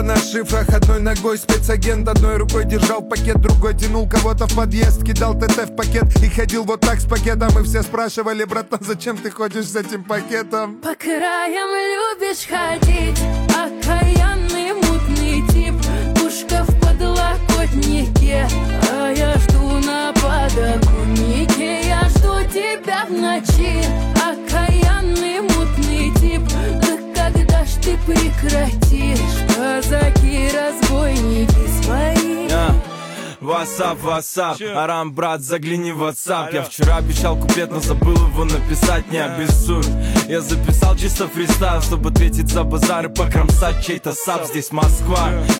Дело на шифрах, одной ногой спецагент, одной рукой держал пакет, другой тянул кого-то в подъезд, кидал ТТ в пакет и ходил вот так с пакетом. И все спрашивали: братан, зачем ты ходишь с этим пакетом? По краям любишь ходить, окаянный мутный тип, пушка в подлокотнике, а я жду на подоконнике. Я жду тебя в ночи, окаянный мутный тип. Да когда ж ты прекратишь, казаки, разбойники свои? Васап, васап, Арам, брат, загляни в WhatsApp. Я вчера обещал куплет, но забыл его написать, не обессудь. Я записал чисто фристайл, чтобы ответить за базар и покромсать чей-то сап. Здесь Москва,